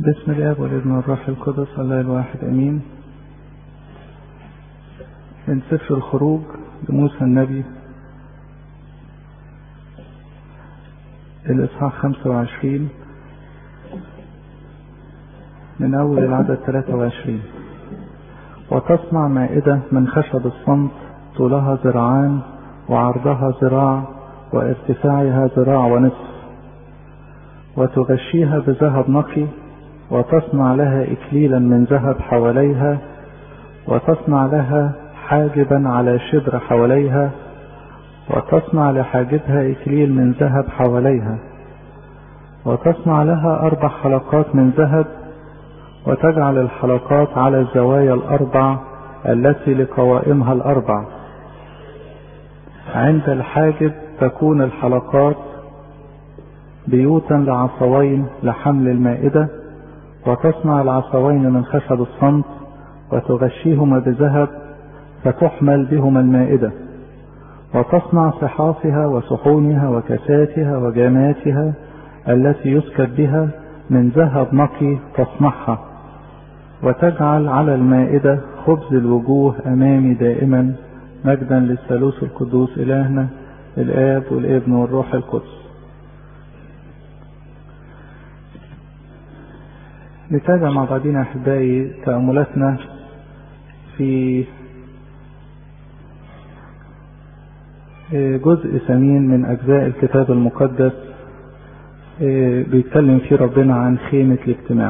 بسم الآب والابن والروح القدس الله الواحد امين. من سفر الخروج لموسى النبي الاصحاح 25 من اول العدد 23. وتصنع مائدة من خشب الصمت طولها ذراعان وعرضها ذراع وارتفاعها ذراع ونصف، وتغشيها بذهب نقي، وتصنع لها إكليلا من ذهب حواليها، وتصنع لها حاجبا على شبر حواليها، وتصنع لحاجبها إكليل من ذهب حواليها، وتصنع لها 4 حلقات من ذهب، وتجعل الحلقات على الزوايا ال4 التي لقوائمها ال4. عند الحاجب تكون الحلقات بيوتا لعصوين لحمل المائدة، وتصنع العصوين من خشب الصمت وتغشيهما بذهب فتحمل بهما المائدة، وتصنع صحافها وصحونها وكاساتها وجاماتها التي يسكب بها من ذهب نقي تصنعها، وتجعل على المائدة خبز الوجوه أمامي دائما، مجدا للثالوث القدوس إلهنا الآب والابن والروح القدس. نتابع مع بعضنا أحبائي تأملاتنا في جزء ثمين من أجزاء الكتاب المقدس بيتكلم فيه ربنا عن خيمة الاجتماع.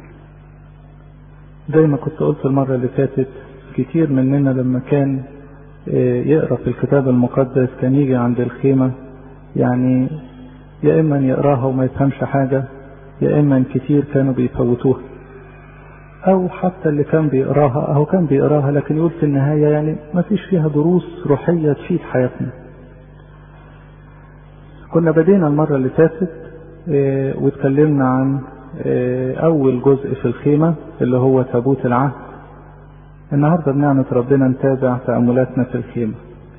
زي ما كنت قلت المرة اللي فاتت، كتير مننا لما كان يقرأ في الكتاب المقدس كان يجي عند الخيمة، يعني يا إما يقراها وما يفهمش حاجة، يا إما كتير كانوا بيفوتوها، أو حتى اللي كان بيقراها أهو كان بيقراها لكن يقول في النهاية يعني ما فيش فيها دروس روحية تفيد حياتنا. كنا بدينا المرة اللي فاتت واتكلمنا عن أول جزء في الخيمة اللي هو تابوت العهد. النهاردة بنعمة ربنا نتابع تأملاتنا في الخيمة.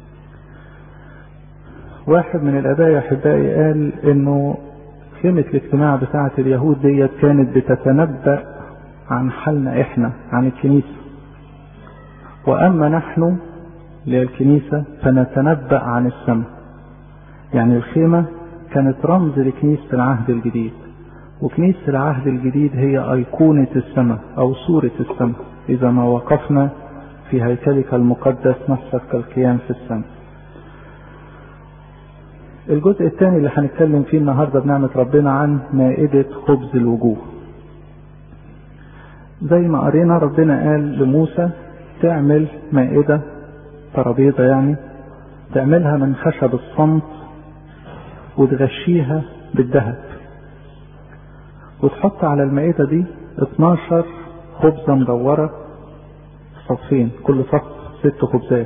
واحد من الآباء يا أحبائي قال إنه خيمة الاجتماع بتاعة اليهود ديت كانت بتتنبأ عن حالنا إحنا، عن الكنيسة، وأما نحن للكنيسة فنتنبأ عن السماء. يعني الخيمة كانت رمز لكنيسة العهد الجديد، وكنيسة العهد الجديد هي أيقونة السماء أو صورة السماء. إذا ما وقفنا في هيكلك المقدس نحسب كالقيام في السماء. الجزء الثاني اللي هنتكلم فيه النهاردة بنعمة ربنا عن مائدة خبز الوجوه. زي ما قرينا ربنا قال لموسى تعمل مائدة ترابيزة، يعني تعملها من خشب الصمت وتغشيها بالذهب، وتحط على المائدة دي 12 خبزة مدورة صفين، كل صف 6 خبزات.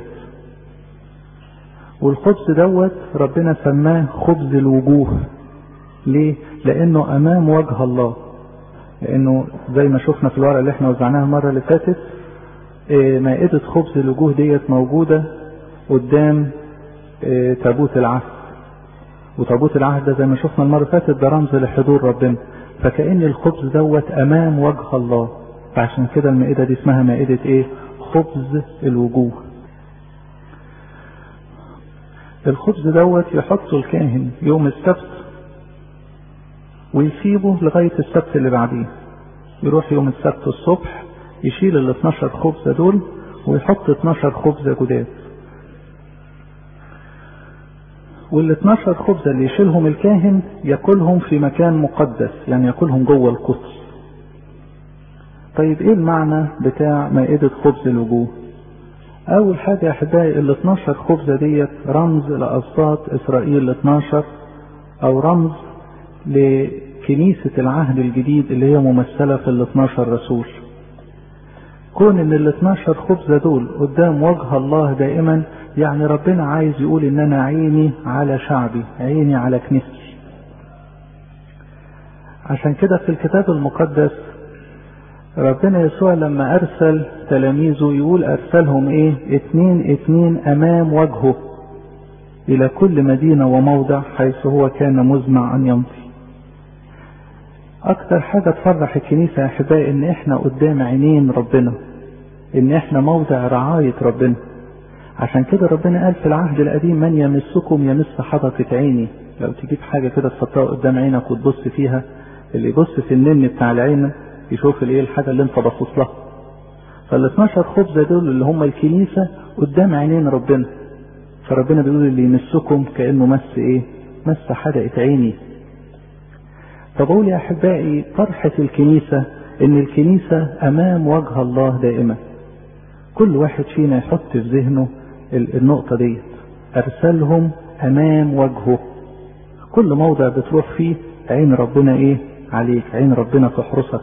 والخبز دوت ربنا سماه خبز الوجوه. ليه؟ لأنه أمام وجه الله، لأنه زي ما شفنا في الورقة اللي احنا وزعناها المرة اللي فاتت، مائدة خبز الوجوه ديت موجودة قدام تابوت العهد، وتابوت العهد ده زي ما شفنا المرة اللي فاتت ده رمز لحضور ربنا، فكأن الخبز دوت أمام وجه الله، فعشان كده المائدة دي اسمها مائدة ايه؟ خبز الوجوه. الخبز دوت يحطه الكاهن يوم السبت ويسيبه لغاية السبت اللي بعديه. يروح يوم السبت الصبح يشيل ال 12 خبزة دول ويحط 12 خبزة جداد، وال 12 خبزة اللي يشيلهم الكاهن ياكلهم في مكان مقدس، يعني ياكلهم جوه القدس. طيب ايه المعنى بتاع مائدة خبز الوجوه؟ اول حاجة يا احبائي ال 12 خبزة ديت رمز لأسباط اسرائيل 12، او رمز لكنيسة العهد الجديد اللي هي ممثلة في ال 12 رسول. كون ان ال 12 خبزة دول قدام وجه الله دائما، يعني ربنا عايز يقول ان انا عيني على شعبي، عيني على كنيستي. عشان كده في الكتاب المقدس ربنا يسوع لما ارسل تلاميذه يقول ارسلهم ايه؟ 2 امام وجهه الى كل مدينة وموضع حيث هو كان مزمع ان يمضي. اكتر حاجة تفرح الكنيسة يا احبائي ان احنا قدام عينين ربنا، ان احنا موضع رعاية ربنا. عشان كده ربنا قال في العهد القديم من يمسكم يمس حضرة عيني. لو تجيب حاجة كده تحطها قدام عينك وتبص فيها، اللي يبص في النن بتاع العين يشوف الايه الحاجة اللي انت باصص لها. فال12 خبزة دول اللي هم الكنيسة قدام عينين ربنا. فربنا بيقول اللي يمسكم كأنه مس ايه؟ مس حدقة عيني. فبقول يا احبائي فرحة الكنيسة ان الكنيسة امام وجه الله دائما. كل واحد فينا يحط في ذهنه النقطة دي، ارسلهم امام وجهه. كل موضع بتروح فيه عين ربنا ايه عليك، عين ربنا تحرسك.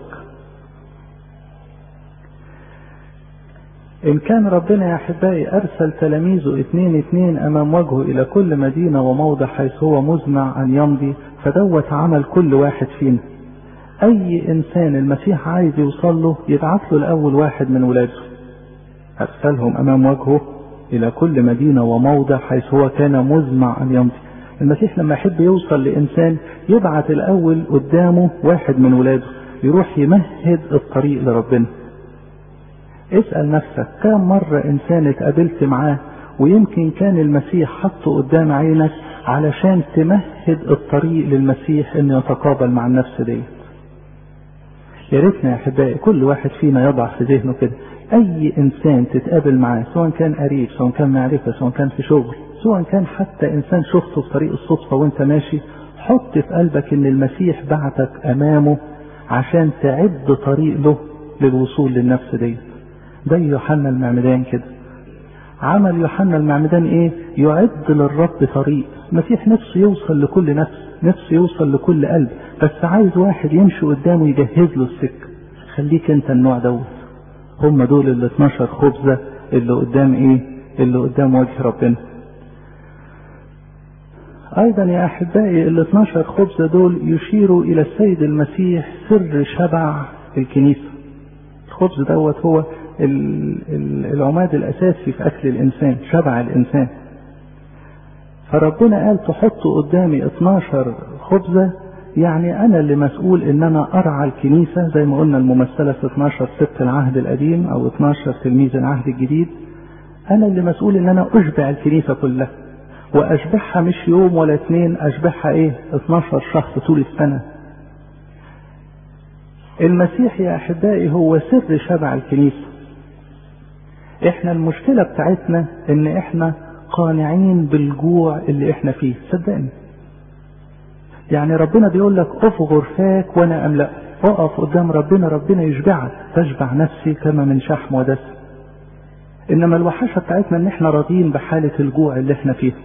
إن كان ربنا يا أحبائي أرسل تلاميذه 2 أمام وجهه إلى كل مدينة وموضع حيث هو مزمع أن يمضي، فدوت عمل كل واحد فينا. أي إنسان المسيح عايز يوصل له يبعث له الأول واحد من ولاده. أرسلهم أمام وجهه إلى كل مدينة وموضع حيث هو كان مزمع أن يمضي. المسيح لما يحب يوصل لإنسان يبعث الأول قدامه واحد من ولاده يروح يمهد الطريق لربنا. اسأل نفسك كم مرة انسان اتقابلت معاه ويمكن كان المسيح حطه قدام عينك علشان تمهد الطريق للمسيح انه يتقابل مع النفس دي. يا ريتنا يا احبائي كل واحد فينا يضع في ذهنه كده، اي انسان تتقابل معاه سواء كان قريب سواء كان معرفة سواء كان في شغل سواء كان حتى انسان شفته في طريق الصدفة وانت ماشي، حط في قلبك ان المسيح بعتك امامه عشان تعد طريق له للوصول للنفس دي. زي يوحنا المعمدان كده. عمل يوحنا المعمدان ايه؟ يعد للرب طريق. المسيح نفسه يوصل لكل نفس، نفسه يوصل لكل قلب، بس عايز واحد يمشي قدامه يجهز له السكة. خليك انت النوع دوت. هم دول ال12 خبزة اللي قدام ايه؟ اللي قدام وجه ربنا. ايضا يا احبائي ال12 خبزة دول يشيروا الى السيد المسيح سر شبع الكنيسة. الخبز دوت هو العماد الاساسي في اكل الانسان، شبع الانسان. فربنا قال تحطوا قدامي 12 خبزة، يعني انا اللي مسؤول ان انا ارعى الكنيسة زي ما قلنا الممثلة في 12 سبت العهد القديم او 12 تلميذ العهد الجديد. انا اللي مسؤول ان انا اشبع الكنيسة كلها، واشبعها مش يوم ولا 2، اشبعها ايه 12 شهر طول السنة. المسيح يا احبائي هو سر شبع الكنيسة. احنا المشكلة بتاعتنا ان احنا قانعين بالجوع اللي احنا فيه. صدقني يعني ربنا بيقول لك افغر فاك وانا املأ. اقف قدام ربنا، ربنا يشبعك. تشبع نفسي كما من شحم ودسم. انما الوحشة بتاعتنا ان احنا راضيين بحالة الجوع اللي احنا فيه.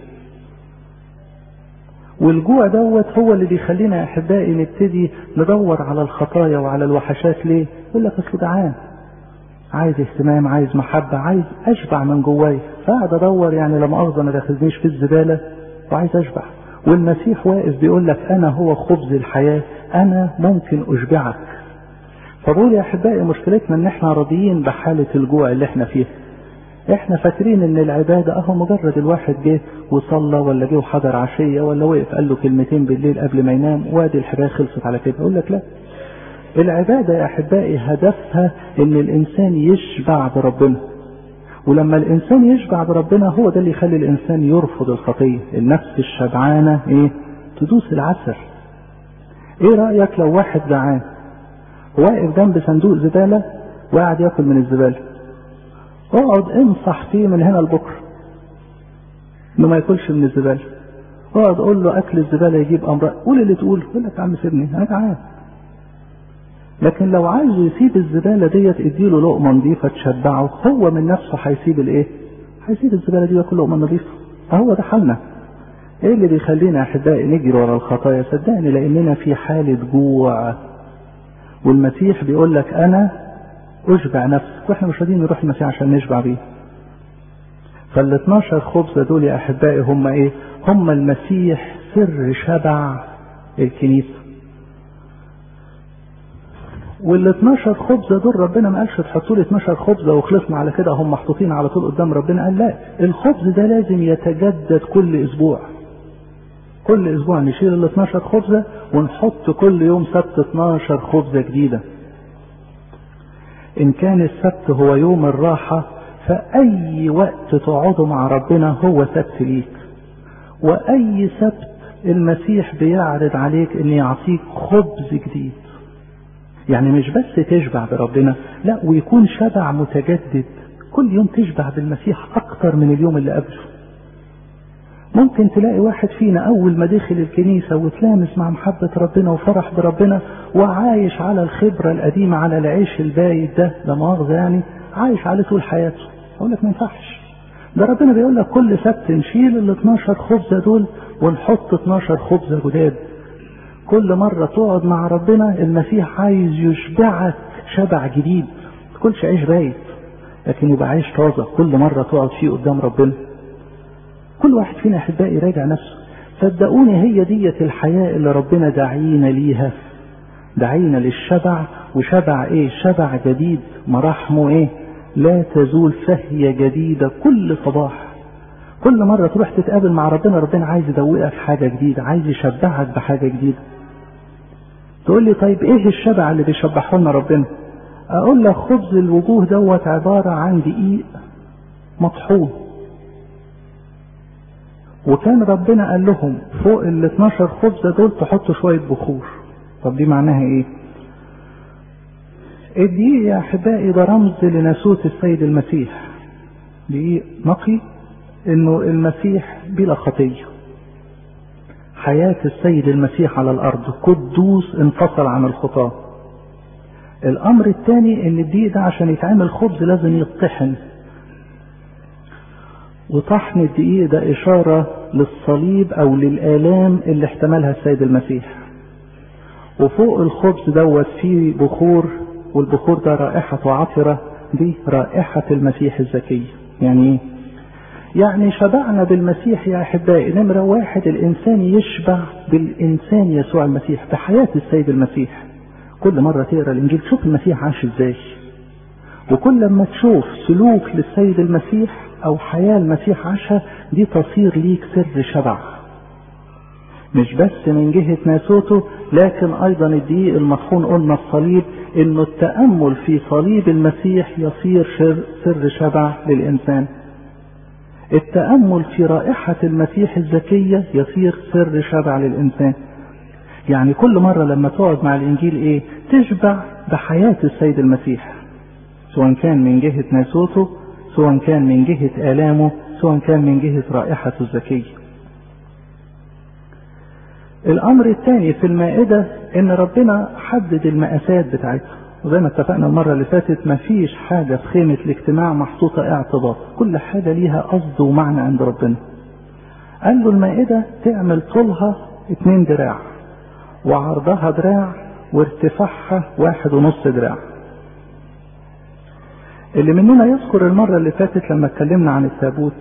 والجوع دوت هو اللي بيخلينا يا احبائي نبتدي ندور على الخطايا وعلى الوحشات. ليه؟ يقول لك اصل جعان، عايز اهتمام، عايز محبة، عايز اشبع من جواي، فقعد ادور يعني لما اخذ ما دخلنيش في الزبالة وعايز اشبع. والمسيح واقف بيقول لك انا هو خبز الحياة، انا ممكن اشبعك. فبقول يا احبائي مشكلتنا ان احنا راضيين بحالة الجوع اللي احنا فيها. احنا فاكرين ان العبادة اهو مجرد الواحد جه وصلى ولا جه وحضر عشية ولا وقف قال له كلمتين بالليل قبل ما ينام وادي الحكاية خلصت على كده. اقول لك لا، العبادة يا احبائي هدفها ان الانسان يشبع بربنا. ولما الانسان يشبع بربنا هو ده اللي يخلي الانسان يرفض الخطية. النفس الشبعانة ايه؟ تدوس العسل. ايه رأيك لو واحد جعان واقف جنب صندوق زبالة وقاعد ياكل من الزبالة؟ اقعد انصح فيه من هنا لبكره انه ما ياكلش من الزبالة. اقعد قول له اكل الزبالة يجيب امراض. قول اللي تقوله، يقول لك يا عم سيبني انا جعان. لكن لو عايز يسيب الزبالة ديت اديله لقمة نظيفة تشبعه، هو من نفسه هيسيب الايه؟ هيسيب الزبالة دي وياكل لقمة نظيفة. هو ده حالنا. ايه اللي بيخلينا يا احبائي نجري ورا الخطايا؟ صدقني لاننا في حالة جوع. والمسيح بيقول لك انا اشبع نفسك، واحنا مش راضيين نروح المسيح عشان نشبع بيه. فال12 خبزة دول يا احبائي هم ايه؟ هم المسيح سر شبع الكنيسة. وال12 خبزة دول ربنا ما قالش تحطوا لي 12 خبزة وخلصنا على كده، هم محطوطين على طول قدام ربنا. قال لا، الخبز ده لازم يتجدد كل اسبوع. كل اسبوع نشيل ال 12 خبزة ونحط كل يوم سبت 12 خبزة جديدة. ان كان السبت هو يوم الراحة، فاي وقت تقعدوا مع ربنا هو سبت ليك. واي سبت المسيح بيعرض عليك ان يعطيك خبز جديد، يعني مش بس تشبع بربنا، لا ويكون شبع متجدد، كل يوم تشبع بالمسيح اكتر من اليوم اللي قبله. ممكن تلاقي واحد فينا اول ما دخل الكنيسة وتلامس مع محبة ربنا وفرح بربنا وعايش على الخبرة القديمة، على العيش البايت ده، لا مؤاخذة يعني، عايش عليه طول حياته. اقول لك ما ينفعش، ده ربنا بيقول لك كل سبت نشيل ال 12 خبزة دول ونحط 12 خبزة جداد. كل مرة تقعد مع ربنا المسيح عايز يشبعك شبع جديد، ما تاكلش عيش بايت لكن يبقى عيش طازة كل مرة تقعد فيه قدام ربنا. كل واحد فينا احبائي يراجع نفسه، صدقوني هي ديت الحياة اللي ربنا دعينا ليها، دعينا للشبع. وشبع ايه؟ شبع جديد، مراحمه ايه؟ لا تزول، فهي جديدة كل صباح. كل مرة تروح تتقابل مع ربنا، ربنا عايز يدوقك حاجة جديدة، عايز يشبعك بحاجة جديدة. تقول لي طيب ايه الشبع اللي بيشبعه لنا ربنا؟ اقول لك خبز الوجوه دوت عبارة عن دقيق مطحون، وكان ربنا قال لهم فوق ال 12 خبزة دول تحطوا شوية بخور. طب دي معناها ايه؟ الدقيق يا احبائي ده رمز لناسوت السيد المسيح، دقيق نقي، انه المسيح بلا خطية، حياة السيد المسيح على الارض قدوس انفصل عن الخطاة. الامر الثاني ان الدقيق ده عشان يتعمل خبز لازم يطحن، وطحن الدقيق ده اشارة للصليب او للآلام اللي احتملها السيد المسيح. وفوق الخبز دوت فيه بخور، والبخور ده رائحة عطرة، دي رائحة المسيح الزكية. يعني ايه؟ يعني شبعنا بالمسيح يا احبائي. نمرة واحد الانسان يشبع بالانسان يسوع المسيح، بحياة السيد المسيح. كل مرة تقرأ الانجيل تشوف المسيح عاش ازاي، وكل لما تشوف سلوك للسيد المسيح او حياة المسيح عاشها، دي تصير ليك سر شبع، مش بس من جهة ناسوته لكن ايضا الدقيق المطحون. قلنا الصليب، انه التأمل في صليب المسيح يصير سر شبع للانسان. التأمل في رائحة المسيح الزكية يصير سر شبع للإنسان. يعني كل مرة لما تقعد مع الإنجيل إيه؟ تشبع بحياة السيد المسيح، سواء كان من جهة ناسوته، سواء كان من جهة آلامه، سواء كان من جهة رائحته الزكية. الأمر الثاني في المائدة إن ربنا حدد المقاسات بتاعتها، وزي ما اتفقنا المرة اللي فاتت مفيش حاجة في خيمة الاجتماع محطوطة اعتباط، كل حاجة ليها قصد ومعنى عند ربنا. قال له المائدة تعمل طولها 2 دراع، وعرضها دراع، وارتفاعها 1.5 دراع. اللي مننا يذكر المرة اللي فاتت لما اتكلمنا عن التابوت،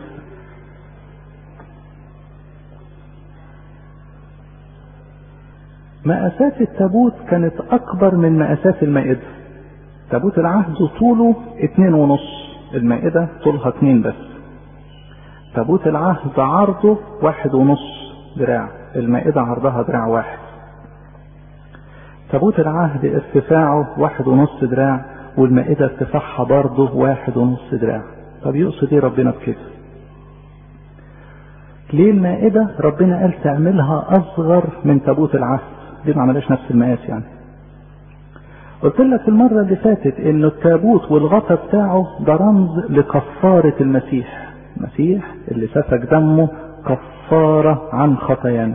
مقاسات التابوت كانت اكبر من مقاسات المائدة. تابوت العهد طوله 2.5، المائدة طولها 2 بس. تابوت العهد عرضه 1.5 دراع، المائدة عرضها دراع 1. تابوت العهد ارتفاعه 1.5 دراع، والمائدة ارتفاعها برضه 1.5 دراع. طب يقصد ايه ربنا بكده؟ ليه المائدة ربنا قال تعملها اصغر من تابوت العهد؟ ليه ما عملهاش نفس المقاس يعني؟ قلت لك المرة اللي فاتت ان التابوت والغطا بتاعه ده رمز لكفارة المسيح، المسيح اللي سفك دمه كفارة عن خطايانا.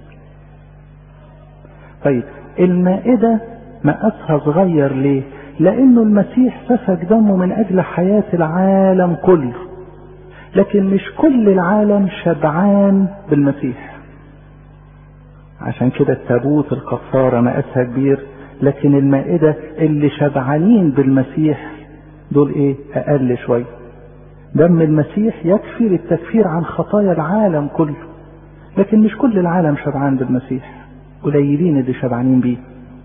طيب المائدة مقاسها صغير ليه؟ لانه المسيح سفك دمه من اجل حياة العالم كله، لكن مش كل العالم شبعان بالمسيح. عشان كده التابوت الكفارة مقاسها كبير، لكن المائدة اللي شبعانين بالمسيح دول ايه؟ اقل شوية. دم المسيح يكفي للتكفير عن خطايا العالم كله، لكن مش كل العالم شبعان بالمسيح، قليلين اللي شبعانين بيه.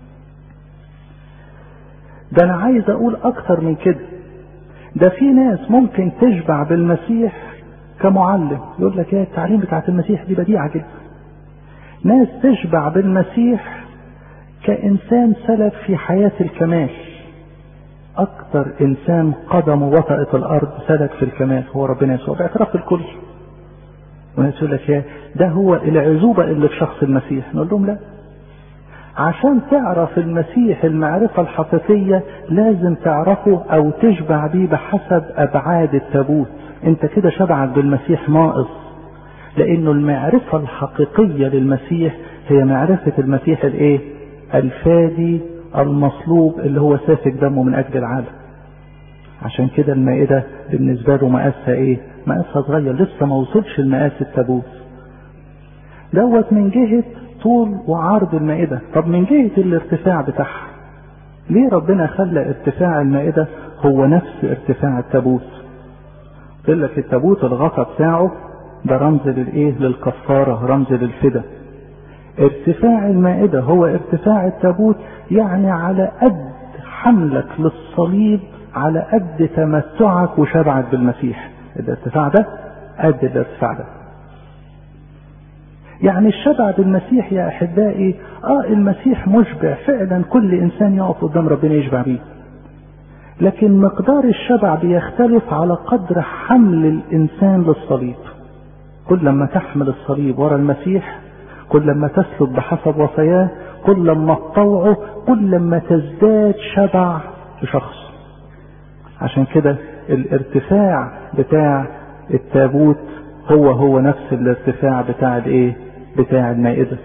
ده انا عايز اقول اكتر من كده، ده في ناس ممكن تشبع بالمسيح كمعلم، يقول لك ايه التعليم بتاعت المسيح دي بديعة جدا، ناس تشبع بالمسيح كإنسان سلك في حياة الكمال. أكثر إنسان قدمه وطأت الأرض سلك في الكمال هو ربنا يسوع باعتراف الكل. وناس يقول لك يا ده هو العزوبة اللي في شخص المسيح. نقول لهم لا، عشان تعرف المسيح المعرفة الحقيقية لازم تعرفه أو تشبع بيه بحسب أبعاد التابوت. انت كده شبعك بالمسيح ناقص، لأنه المعرفة الحقيقية للمسيح هي معرفة المسيح الايه؟ الفادي المصلوب اللي هو سافك دمه من أجل العالم. عشان كده المائدة بالنسبة له مقاسها ايه؟ مقاسها صغير، لسه ما وصلش المقاس التابوت دوت من جهة طول وعرض المائدة. طب من جهة الارتفاع بتاعها، ليه ربنا خلى ارتفاع المائدة هو نفس ارتفاع التابوت؟ قلت لك التابوت الغطا بتاعه ده رمز للايه؟ للكفارة، رمز للفدا. ارتفاع المائدة هو ارتفاع التابوت، يعني على قد حملك للصليب، على قد تمتعك وشبعك بالمسيح. الارتفاع ده قد الارتفاع ده. يعني الشبع بالمسيح يا احبائي المسيح مشبع فعلا، كل انسان يقف قدام ربنا يشبع بيه، لكن مقدار الشبع بيختلف على قدر حمل الانسان للصليب. كل لما تحمل الصليب ورا المسيح، كل لما تسلك بحسب وصاياه، كل لما تطوعه، كل لما تزداد شبع لشخص. عشان كده الارتفاع بتاع التابوت هو نفس الارتفاع بتاع الايه؟ بتاع المائدة.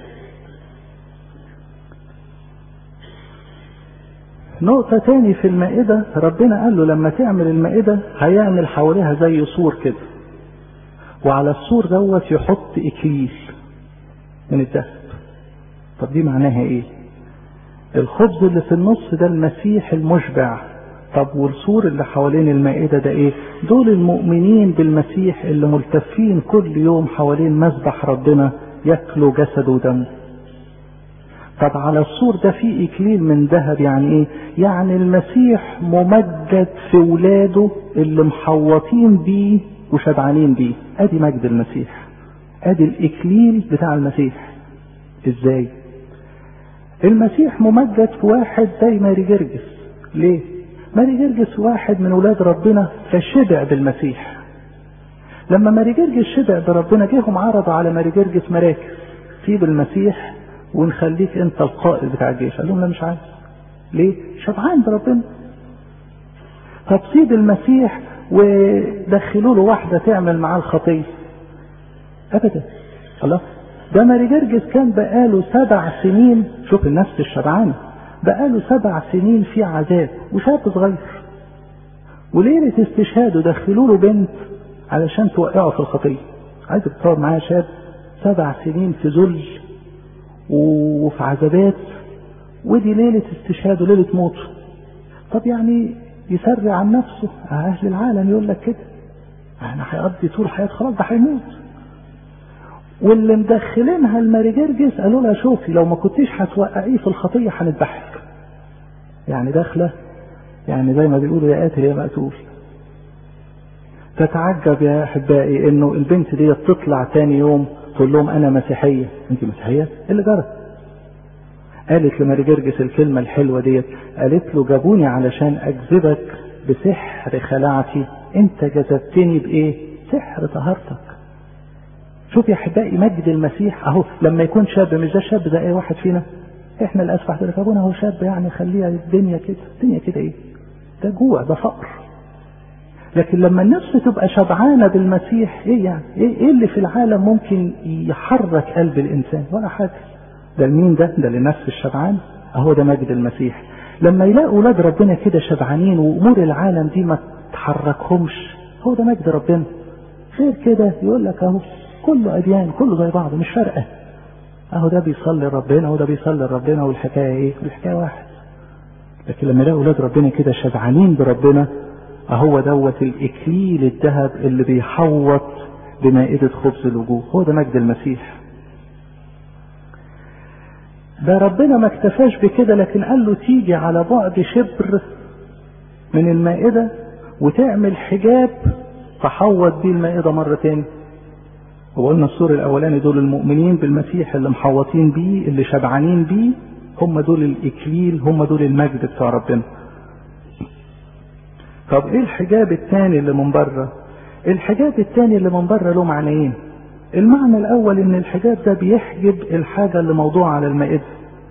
نقطة تاني في المائدة، ربنا قال له لما تعمل المائدة هيعمل حواليها زي سور كده، وعلى السور دوت يحط اكليل من الذهب. طب دي معناها ايه؟ الخبز اللي في النص ده المسيح المشبع. طب والسور اللي حوالين المائدة ده ايه؟ دول المؤمنين بالمسيح اللي ملتفين كل يوم حوالين مذبح ربنا ياكلوا جسده ودمه. طب على السور ده فيه اكليل من ذهب، يعني ايه؟ يعني المسيح ممجد في ولاده اللي محوطين بيه وشبعانين بيه. ادي مجد المسيح، ادي الاكليل بتاع المسيح. ازاي؟ المسيح ممجد في واحد زي ماري جرجس. ليه؟ ماري جرجس واحد من ولاد ربنا فشبع بالمسيح. لما ماري جرجس شبع بربنا جيهم عرضوا على ماري جرجس مراكز، سيب المسيح ونخليك انت القائد بتاع الجيش. قال لهم لا مش عايز. ليه؟ شبعان بربنا. طب سيب المسيح ودخلوا له واحدة تعمل معاه الخطية. ابدا. الله، ده ماري جرجس كان بقاله 7 سنين، شوف النفس الشبعانة، بقاله 7 سنين في عذاب وشاب صغير، وليلة استشهاده دخلوا له بنت علشان توقعه في الخطية. عايز تتصور معايا شاب 7 سنين في ذل وفي عذابات، ودي ليلة استشهاده، ليلة موته. طب يعني يسرع عن نفسه؟ اهل العالم يقول لك كده، انا هيقضي طول حياته خلاص ده هيموت. واللي مدخلينها الماري جرجس قالوا لها شوفي لو ما كنتيش هتوقعيه في الخطيه هنذبحك. يعني داخله يعني زي ما بيقولوا يا قاتل يا مقتول. تتعجب يا احبائي انه البنت دي تطلع تاني يوم تقول لهم انا مسيحيه. انت مسيحيه؟ ايه اللي جرى؟ قالت لماري جرجس الكلمه الحلوه ديت، قالت له جابوني علشان اجذبك بسحر خلاعتي، انت جذبتني بايه؟ سحر طهارتك. شوف يا احبائي مجد المسيح اهو لما يكون شاب، مش ده شاب ده اي واحد فينا، احنا الاسفح ده ابونا هو شاب يعني خليها الدنيا كده. الدنيا كده ايه؟ ده جوع، ده فقر. لكن لما النفس تبقى شبعانه بالمسيح، ايه يعني؟ ايه اللي في العالم ممكن يحرك قلب الانسان؟ ولا حاجه. ده لمين ده؟ ده للنفس الشبعان. اهو ده مجد المسيح. لما يلاقوا اولاد ربنا كده شبعانين وامور العالم دي ما تحركهمش، هو ده مجد ربنا. غير كده يقول لك اهو كله أديان، كله زي بعض، مش فارقة. اهو ده بيصلي ربنا وده بيصلي ربنا، والحكاية ايه؟ الحكاية واحد. لكن لما يلاقوا اولاد ربنا كده شبعانين بربنا، اهو دوت الاكليل الذهب اللي بيحوط بمائدة خبز الوجوه. هو ده مجد المسيح. ده ربنا ما اكتفاش بكده، لكن قال له تيجي على بعد شبر من المائدة وتعمل حجاب تحوط بيه المائدة مرتين. وقلنا السور الاولاني دول المؤمنين بالمسيح اللي محوطين بيه اللي شبعانين بيه، هم دول الاكليل، هم دول المجد بتاع ربنا. طب ايه الحجاب الثاني اللي من بره؟ الحجاب الثاني اللي من بره له معنيين. المعنى الاول ان الحجاب ده بيحجب الحاجة اللي موضوعة على المائدة.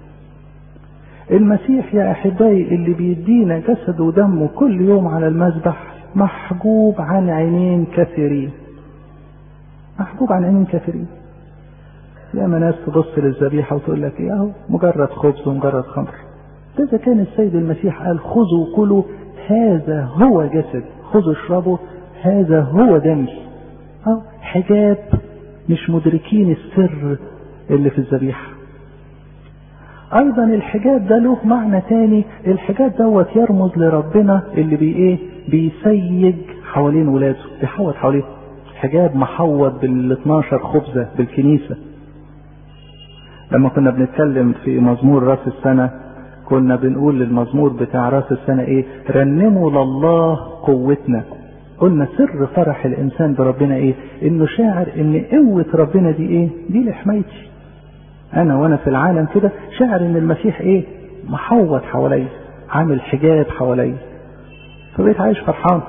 المسيح يا احبائي اللي بيدينا جسد ودمه كل يوم على المذبح محجوب عن عينين كثيرين، محجوب عن عينين كثيرين. ياما ناس تبص للذبيحة وتقول لك ايه اهو مجرد خبز ومجرد خمر. ده اذا كان السيد المسيح قال خذوا كلوا هذا هو جسد، خذوا اشربوا هذا هو دمي. حجاب، مش مدركين السر اللي في الذبيحة. ايضا الحجاب ده له معنى تاني. الحجاب دوت يرمز لربنا اللي بيسيج حوالين ولاده، بيحوط حواليه. حجاب محوط بال12 خبزة بالكنيسة. لما كنا بنتكلم في مزمور راس السنة كنا بنقول للمزمور بتاع راس السنة ايه؟ رنموا لله قوتنا. قلنا سر فرح الانسان بربنا ايه؟ انه شاعر ان قوة ربنا دي ايه؟ دي لحمايتي. انا وانا في العالم كده شاعر ان المسيح ايه؟ محوط حوالي، عامل حجاب حوالي، فبقيت عايش فرحان.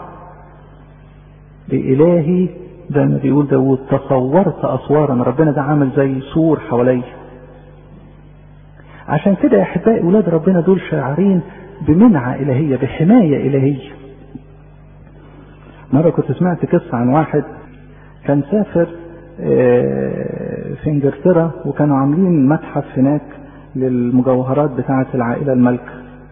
بإلهي ده ما بيقول داود تصورت اسوارا، ربنا ده عامل زي سور حوالي. عشان كده يا احبائي اولاد ربنا دول شاعرين بمنعة الهية، بحماية الهية. مرة كنت سمعت قصة عن واحد كان سافر في انجلترا، وكانوا عاملين متحف هناك للمجوهرات بتاعة العائلة الملكة.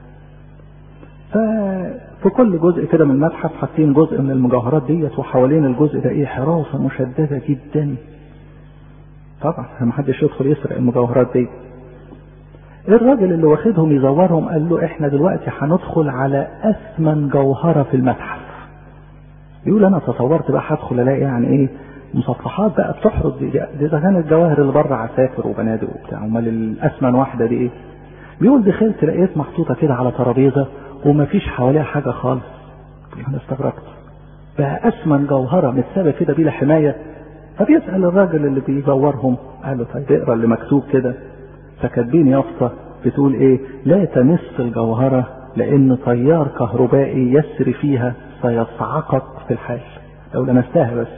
ففي كل جزء كده من المتحف حاطين جزء من المجوهرات ديت، وحوالين الجزء ده ايه؟ حراسة مشددة جدا. طبعا محدش يدخل يسرق المجوهرات دي. الراجل اللي واخدهم يزورهم قال له احنا دلوقتي هندخل على اثمن جوهرة في المتحف. يقول انا تصورت بقى هدخل الاقي يعني ايه؟ مصفحات بقى بتحرض دي اذا كانت الجواهر اللي بره عساكر وبنادق وبتاع، امال الاثمن واحده دي ايه؟ بيقول دخلت لقيت محطوطه كده على ترابيزه ومفيش حواليها حاجه خالص. انا استغربت، بقى اثمن جوهره متسابه كده بلا حمايه. فبيسال الراجل اللي بيزورهم قال له طيب اقرا اللي مكتوب كده. فكاتبين يافطه بتقول ايه؟ لا تمس الجوهره لان تيار كهربائي يسري فيها سيصعقك في الحال لو لمستها. بس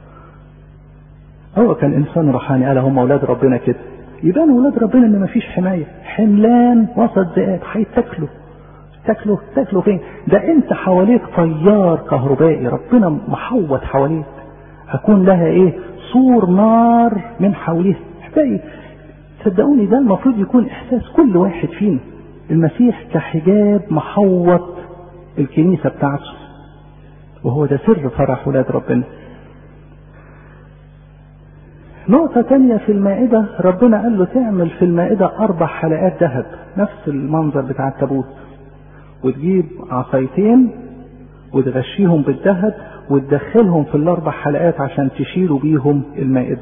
هو كان انسان روحاني، قال هم اولاد ربنا كده. يبان اولاد ربنا ان مفيش حمايه، حملان وسط ذئاب هيتاكلوا. تاكلوا فين؟ ده انت حواليك تيار كهربائي، ربنا محوط حواليك. هكون لها ايه؟ سور نار من حواليها. احبائي صدقوني ده المفروض يكون احساس كل واحد فينا. المسيح كحجاب محوط الكنيسه بتاعته، وهو ده سر فرح ولاد ربنا. نقطة تانية في المائدة، ربنا قال له تعمل في المائدة 4 حلقات ذهب، نفس المنظر بتاع التابوت، وتجيب عصايتين وتغشيهم بالذهب وتدخلهم في ال4 حلقات عشان تشيلوا بيهم المائدة.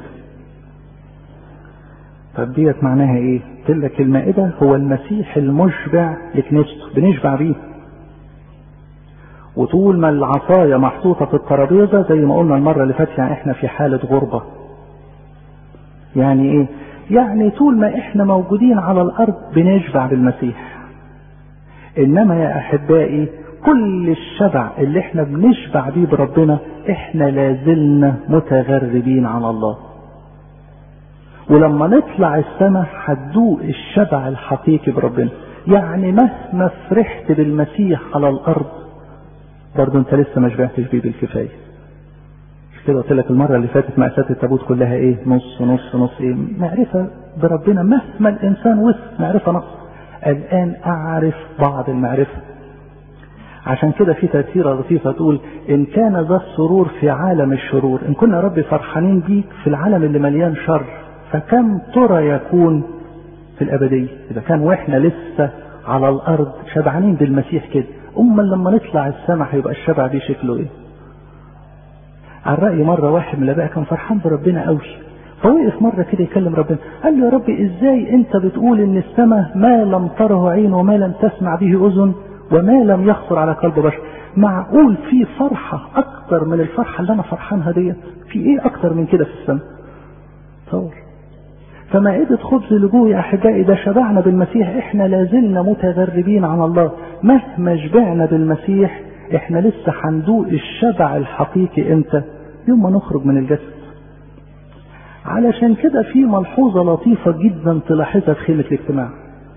طب ديت معناها ايه؟ قلت لك المائدة هو المسيح المشبع لكنيسته، بنشبع بيه. وطول ما العصاية محطوطة في الترابيزة زي ما قلنا المرة اللي فاتت يعني احنا في حالة غربة. يعني ايه؟ يعني طول ما احنا موجودين على الارض بنشبع بالمسيح. انما يا احبائي كل الشبع اللي احنا بنشبع بيه بربنا احنا لازلنا متغربين على الله. ولما نطلع السماء هتدوق الشبع الحقيقي بربنا. يعني مهما فرحت بالمسيح على الارض برضه انت لسه ما شبعتش بيه بالكفايه. كده قلت لك المره اللي فاتت مأساة التابوت كلها ايه؟ نص نص نص ايه؟ معرفه بربنا. مهما الانسان وصل معرفه نقص، الان اعرف بعض المعرفه. عشان كده في تأثيرة لطيفة تقول ان كان ذا السرور في عالم الشرور، ان كنا ربي فرحانين بيك في العالم اللي مليان شر، فكم ترى يكون في الابديه اذا كان واحنا لسه على الارض شبعانين بالمسيح كده، لما نطلع السماء هيبقى الشبع دي شكله ايه؟ على رأي مرة واحد من الاباء كان فرحان بربنا قوي، فوقف مرة كده يكلم ربنا قال له يا ربي ازاي انت بتقول ان السماء ما لم تره عين وما لم تسمع به اذن وما لم يخطر على قلب بشر؟ معقول في فرحة اكتر من الفرحة اللي انا فرحانها ديت؟ في ايه اكتر من كده في السماء؟ تصور. فمائدة خبز اللجوء يا أحبائي ده شبعنا بالمسيح، احنا لازلنا متغربين عن الله. مهما شبعنا بالمسيح احنا لسه هندوق الشبع الحقيقي امتى؟ يوم ما نخرج من الجسد. علشان كده في ملحوظة لطيفة جدا تلاحظها في خيمة الاجتماع.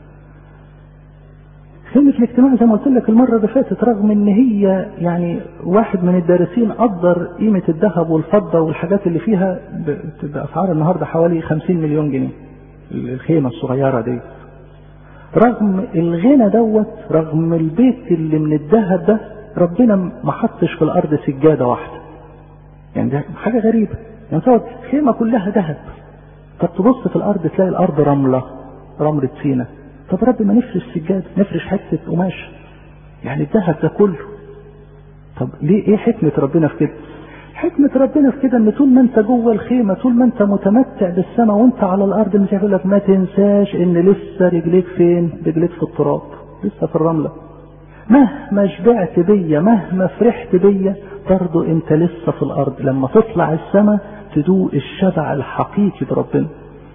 خيمة الاجتماع زي ما قلت لك المرة اللي فاتت، رغم ان هي يعني واحد من الدارسين قدر قيمة الذهب والفضة والحاجات اللي فيها بأسعار النهاردة حوالي 50 مليون جنيه الخيمة الصغيرة دي، رغم الغنى دوت، رغم البيت اللي من الذهب ده، ربنا ما حطش في الارض سجادة واحدة. يعني ده حاجة غريبة. يعني تصور خيمة كلها ذهب، طب تبص في الارض تلاقي الارض رملة سينا. طب رب ما نفرش سجادة، نفرش حتة قماش، يعني الذهب ده كله. طب ليه؟ ايه حكمة ربنا في كده؟ حكمة ربنا في كده ان طول ما انت جوه الخيمة، طول ما انت متمتع بالسماء وانت على الارض، مش هيقول لك ما تنساش ان لسه رجليك فين؟ رجليك في التراب، لسه في الرملة. مهما شبعت بيا، مهما فرحت بيا، برضو انت لسه في الارض. لما تطلع السماء تدوق الشبع الحقيقي بربنا.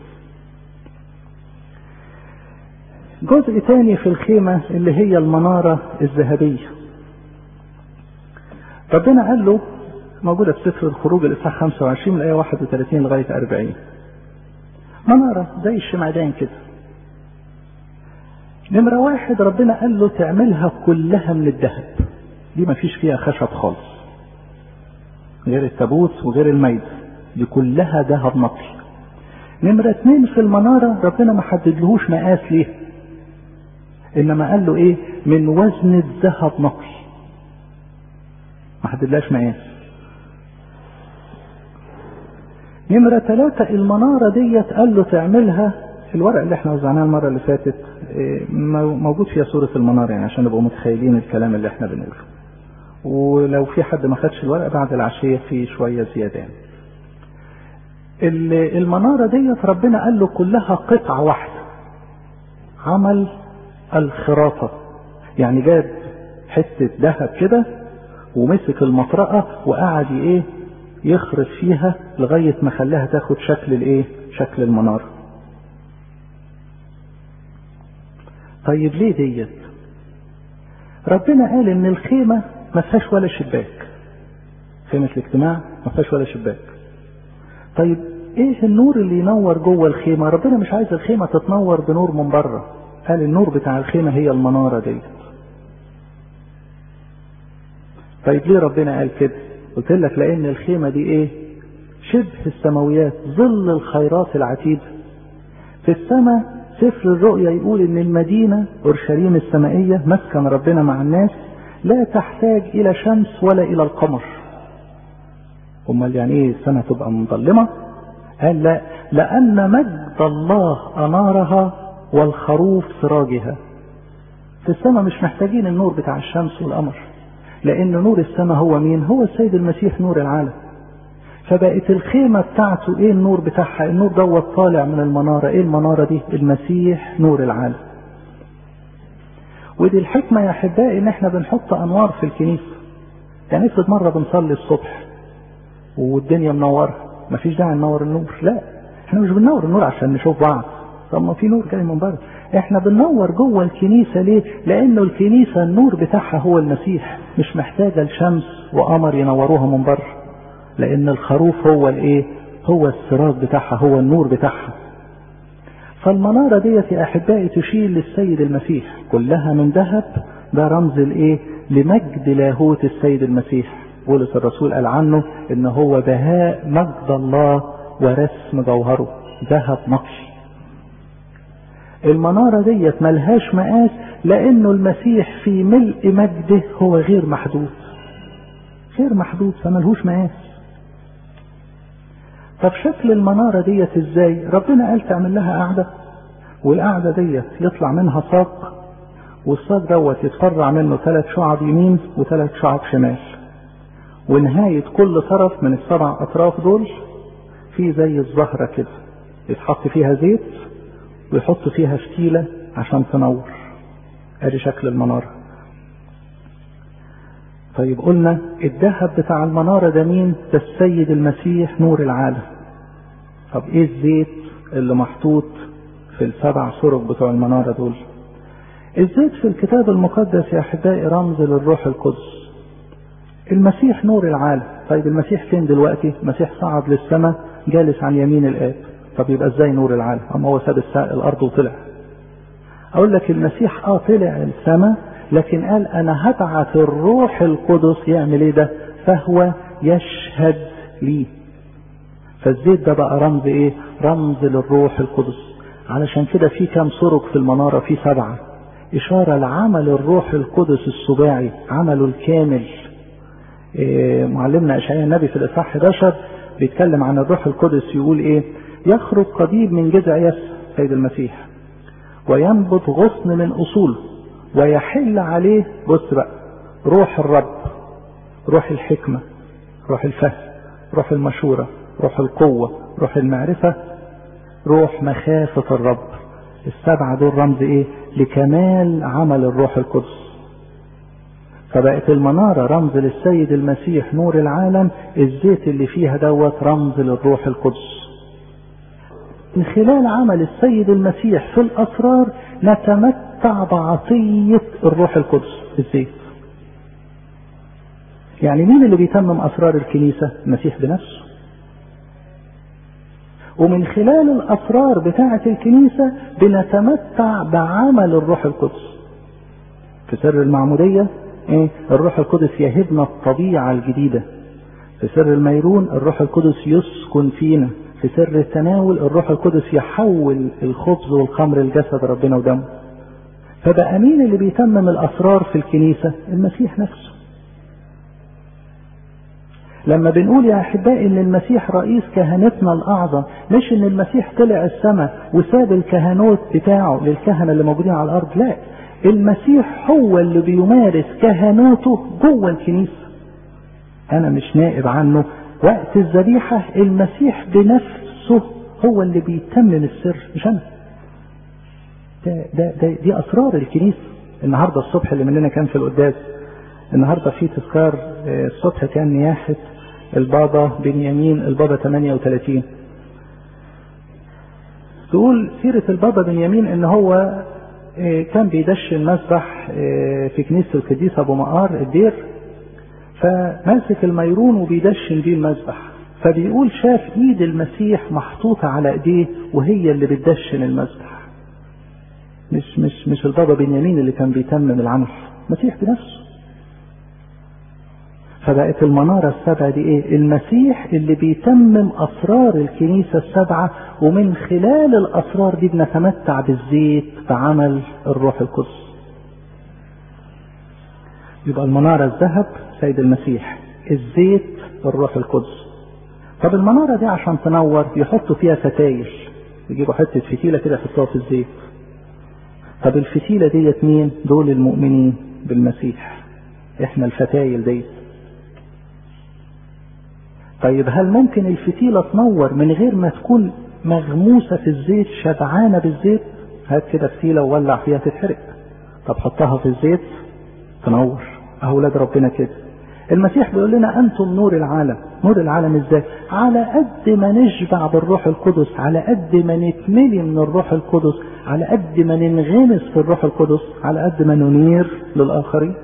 جزء تاني في الخيمة اللي هي المنارة الذهبية. ربنا قال له، موجودة في سفر الخروج الإصحاح 25 الآية 31 لغاية 40. منارة زي الشمعدان كده. نمرة واحد ربنا قال له تعملها كلها من الذهب، دي ما فيش فيها خشب خالص، غير التابوت وغير الميت، دي كلها ذهب نقي. نمرة اتنين في المنارة ربنا ما حددلهوش مقاس ليه، انما قال له ايه؟ من وزن الذهب نقي، ما حددلاش مقاس. نمرة ثلاثة المنارة ديت قال له تعملها، الورق اللي احنا وزعناه المرة اللي فاتت موجود فيها صورة المنارة، يعني عشان نبقوا متخيلين الكلام اللي احنا بنقوله. ولو في حد ما خدش الورق بعد العشية في شوية زيادة. المنارة ديت ربنا قال له كلها قطعة واحدة، عمل الخراطة، يعني جاب حتة ذهب كده ومسك المطرقة وقعد ايه يخرط فيها لغاية ما خلاها تاخد شكل الايه؟ شكل المنارة. طيب ليه ديت؟ ربنا قال ان الخيمة ما فيهاش ولا شباك، خيمة الاجتماع ما فيهاش ولا شباك. طيب ايه النور اللي ينور جوه الخيمة؟ ربنا مش عايز الخيمة تتنور بنور من بره، قال النور بتاع الخيمة هي المنارة ديت. طيب ليه ربنا قال كده؟ قلت لك لان الخيمة دي ايه؟ شبه السماويات، ظل الخيرات العتيدة في السماء. سفر الرؤيا يقول ان المدينة اورشليم السمائية مسكن ربنا مع الناس، لا تحتاج الى شمس ولا الى القمر. امال يعني ايه السماء تبقى مظلمة؟ قال لا، لان مجد الله انارها والخروف سراجها. في السماء مش محتاجين النور بتاع الشمس والقمر، لان نور السماء هو مين؟ هو السيد المسيح نور العالم. فبقت الخيمة بتاعته ايه النور بتاعها؟ النور دوت طالع من المنارة. ايه المنارة دي؟ المسيح نور العالم. ودي الحكمة يا احبائي ان احنا بنحط انوار في الكنيسة. يعني افرض مرة بنصلي الصبح والدنيا منورة، مفيش داعي ننور النور، لا احنا مش بننور النور عشان نشوف بعض، طب ما في نور جاي من بره. احنا بننور جوه الكنيسة ليه؟ لانه الكنيسة النور بتاعها هو المسيح، مش محتاجة الشمس وقمر ينوروها من بره، لان الخروف هو الايه؟ هو السراج بتاعها، هو النور بتاعها. فالمنارة ديت يا احبائي تشير للسيد المسيح، كلها من ذهب، ده رمز الايه؟ لمجد لاهوت السيد المسيح. بولس الرسول قال عنه ان هو بهاء مجد الله ورسم جوهره، ذهب نقي. المنارة ديت ملهاش مقاس، لانه المسيح في ملء مجده هو غير محدود، غير محدود، فملهوش مقاس. طب شكل المنارة ديت ازاي؟ ربنا قال تعمل لها قاعدة، والقاعدة ديت يطلع منها ساق، والساق دوت يتفرع منه 3 شعب يمين و3 شعب شمال، ونهاية كل طرف من ال7 أطراف دول في زي الزهرة كده يتحط فيها زيت ويحط فيها فتيلة عشان تنور. ادي شكل المنارة. طيب قلنا الذهب بتاع المنارة ده مين؟ ده السيد المسيح نور العالم. طب ايه الزيت اللي محطوط في ال7 سرج بتوع المنارة دول؟ الزيت في الكتاب المقدس يا احبائي رمز للروح القدس. المسيح نور العالم. طيب المسيح فين دلوقتي؟ المسيح صعد للسماء جالس عن يمين الآب. طب يبقى ازاي نور العالم؟ اما هو ساب الارض وطلع. اقول لك المسيح طلع السماء، لكن قال انا هبعث الروح القدس يعمل ايه ده؟ فهو يشهد لي. فالزيت ده بقى رمز ايه؟ رمز للروح القدس. علشان كده في كام سرج في المنارة؟ في 7، اشارة لعمل الروح القدس السباعي، عمله الكامل. معلمنا اشعياء النبي في الاصحاح 11 بيتكلم عن الروح القدس، يقول ايه؟ يخرج قضيب من جذع يسوع سيد المسيح، وينبت غصن من اصوله، ويحل عليه، بص بقى، روح الرب، روح الحكمة، روح الفهم، روح المشورة، روح القوة، روح المعرفة، روح مخافة الرب. ال7 دول رمز ايه؟ لكمال عمل الروح القدس. فبقت المنارة رمز للسيد المسيح نور العالم، الزيت اللي فيها دوت رمز للروح القدس. من خلال عمل السيد المسيح في الأسرار نتمتع بعطية الروح القدس، الزيت. يعني مين اللي بيتمم أسرار الكنيسة؟ المسيح بنفسه. ومن خلال الأسرار بتاعة الكنيسة بنتمتع بعمل الروح القدس. في سر المعمودية الروح القدس يهبنا الطبيعة الجديدة. في سر الميرون الروح القدس يسكن فينا. في سر التناول الروح القدس يحول الخبز والخمر الجسد ربنا ودمه. فبقى مين اللي بيتمم الأسرار في الكنيسة؟ المسيح نفسه. لما بنقول يا أحبائي إن المسيح رئيس كهنتنا الأعظم، مش إن المسيح طلع السماء وساب الكهنوت بتاعه للكهنة اللي موجودين على الأرض، لا، المسيح هو اللي بيمارس كهنوته جوه الكنيسة. أنا مش نائب عنه. وقت الذبيحة المسيح بنفسه هو اللي بيتمم السر، مش أنا. دي أسرار الكنيسة. النهاردة الصبح اللي مننا كان في القداس، النهاردة في تذكار، الصبح كان نياحة البابا بنيامين البابا 38. تقول سيرة البابا بنيامين ان هو كان بيدش المسبح في كنيسة القديس ابو مقار الدير، فماسك الميرون وبيدشن بيه المسبح. فبيقول شاف ايد المسيح محطوطة على ايديه وهي اللي بتدشن المسبح. مش البابا بنيامين اللي كان بيتمم العمل، المسيح بنفسه. فبقت المنارة ال7 دي ايه؟ المسيح اللي بيتمم اسرار الكنيسة ال7، ومن خلال الاسرار دي بنتمتع بالزيت بعمل الروح القدس. يبقى المنارة الذهب سيد المسيح، الزيت الروح القدس. طب المنارة دي عشان تنور يحطوا فيها فتايل، يجيبوا حتة فتيلة كده يحطوها في الزيت. طب الفتيلة ديت مين؟ دول المؤمنين بالمسيح، احنا الفتايل ديت. طيب هل ممكن الفتيلة تنور من غير ما تكون مغموسة في الزيت، شبعانة بالزيت؟ هات كده فتيلة وولع فيها تتحرق. طب حطها في الزيت تنور. أولاد ربنا كده. المسيح بيقول لنا أنتم نور العالم. نور العالم ازاي؟ على قد ما نشبع بالروح القدس، على قد ما نتملي من الروح القدس، على قد ما ننغمس في الروح القدس، على قد ما ننير للآخرين.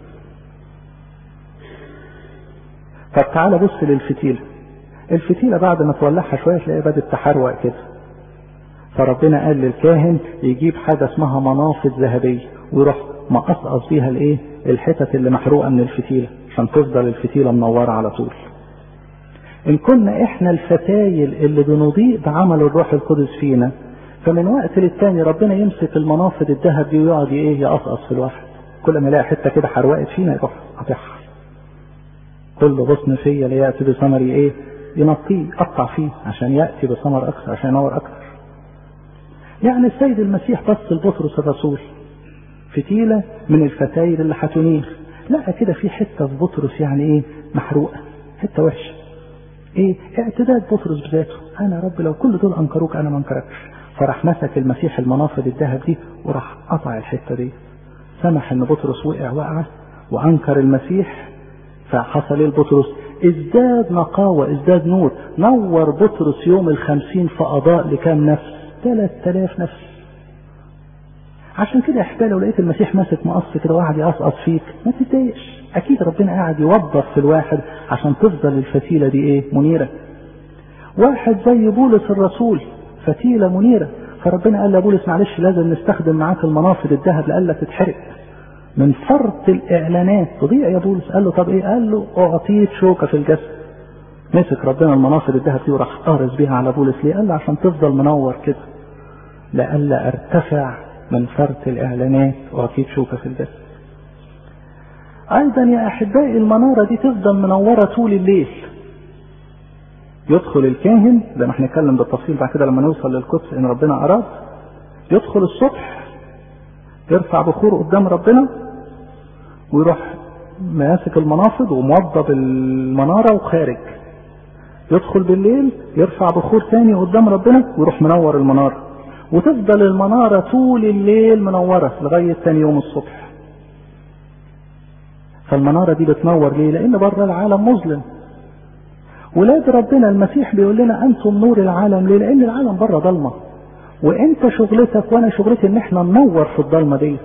طب تعالى بص للفتيلة. الفتيلة بعد ما تولعها شوية تلاقيها بدأت تحروق كده. فربنا قال للكاهن يجيب حاجة اسمها منافذ ذهبية ويروح مقصقص بيها الايه؟ الحتت اللي محروقة من الفتيلة عشان تفضل الفتيلة منورة على طول. ان كنا احنا الفتايل اللي بنضيء بعمل الروح القدس فينا، فمن وقت للتاني ربنا يمسك المنافذ الذهب دي ويقعد ايه؟ يقصقص في الواحد. كل ما يلاقي حتة كده حروقت فينا يروح قاطعها. كل غصن فيا ليأتي بثمر ايه؟ ينقيه، يقطع فيه عشان يأتي بثمر اكثر، عشان ينور اكثر. يعني السيد المسيح بص لبطرس الرسول، فتيلة من الفتايل اللي هتنير، لقى كده في حتة في بطرس يعني ايه؟ محروقة، حتة وحشة. ايه؟ اعتداد بطرس بذاته، انا رب لو كل دول انكروك انا ما انكركش. فراح مسك المسيح المنافذ الذهب دي وراح قطع الحتة دي، سمح ان بطرس وقع وقعة وانكر المسيح. فحصل ايه لبطرس؟ ازداد نقاوة، ازداد نور. نور بطرس يوم 50 فأضاء لكام نفس؟ 3000 نفس. عشان كده يا احبالي لو لقيت المسيح ماسك مقص كده وقاعد يقصقص فيك ما تتضايقش، اكيد ربنا قاعد يوظف في الواحد عشان تفضل الفتيلة دي ايه؟ منيرة. واحد زي بولس الرسول فتيلة منيرة، فربنا قال لبولس معلش لازم نستخدم معاك المنافذ الذهب لألا تتحرق من فرط الاعلانات تضيع يا بولس. قال له طب ايه؟ قال له اعطيت شوكة في الجسد. مسك ربنا المنافذ الذهب دي وراح قارس بيها على بولس. ليه؟ قال له عشان تفضل منور كده لألا ارتفع من فرط الاعلانات، اعطيت شوكة في الجسد. ايضا يا احبائي المنارة دي تفضل منورة طول الليل. يدخل الكاهن زي ما احنا نتكلم بالتفصيل بعد كده لما نوصل للقدس ان ربنا اراد، يدخل الصبح يرفع بخور قدام ربنا ويروح ماسك المنافض وموضب المنارة وخارج. يدخل بالليل يرفع بخور تاني قدام ربنا ويروح منور المنارة، وتفضل المنارة طول الليل منورة لغاية تاني يوم الصبح. فالمنارة دي بتنور ليه؟ لان بره العالم مظلم. ولاد ربنا المسيح بيقول لنا انتم نور العالم. ليه؟ لان العالم بره ضلمه، وانت شغلتك وانا شغلتي ان احنا ننور في الضلمه دي.